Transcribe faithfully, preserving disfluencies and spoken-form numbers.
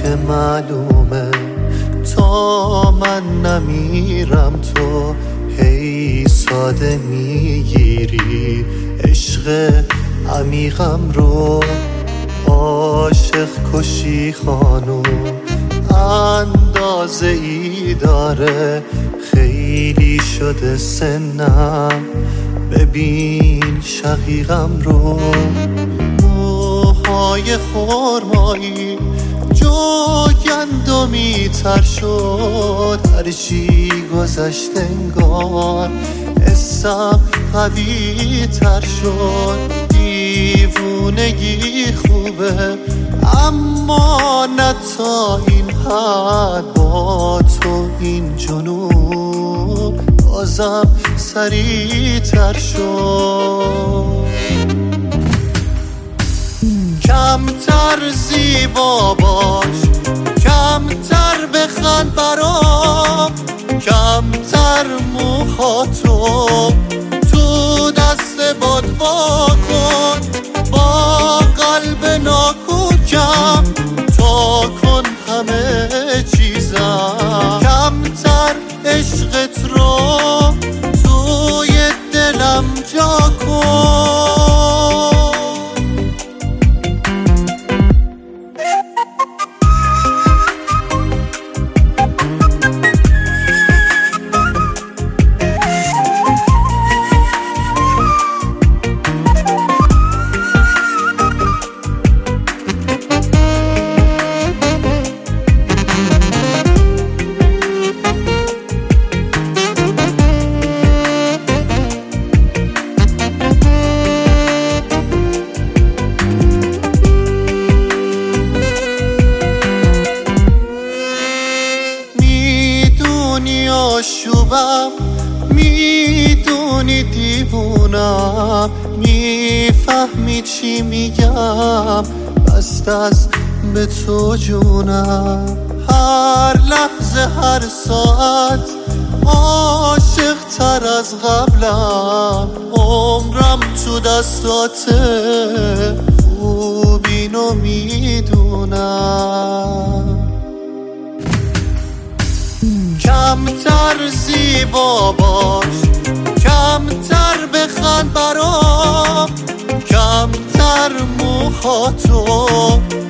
که معلومه تا من نمیرم تو هی ساده میگیری عشق عمیقم رو. عاشق کشی خانوم اندازه ای داره، خیلی شده سنم ببین شقیقم رو. موهای خرمایی جو گندمی تر شد، هرچی گذشت انگار حسم قوی تر شد. دیوونگی خوبه اما نه تا این حد، با تو این جنون بازم سریع تر شد. کمتر زیبا باش، کمتر بخند برام، کمتر موهاتو تو دست باد وا کن، با قلب ناکوکم تا کن همه چیزم. کمتر عشقت رو توی دلم جا کن. آشوبم میدونی دیوونم، میفهمی چی میگم، بست از به تو جونم. هر لحظه هر ساعت عاشق تر از قبلم، عمرم تو دستاته خوب اینو میدونم. کمتر زیبا باش، کمتر بخند برام، کمتر موهاتو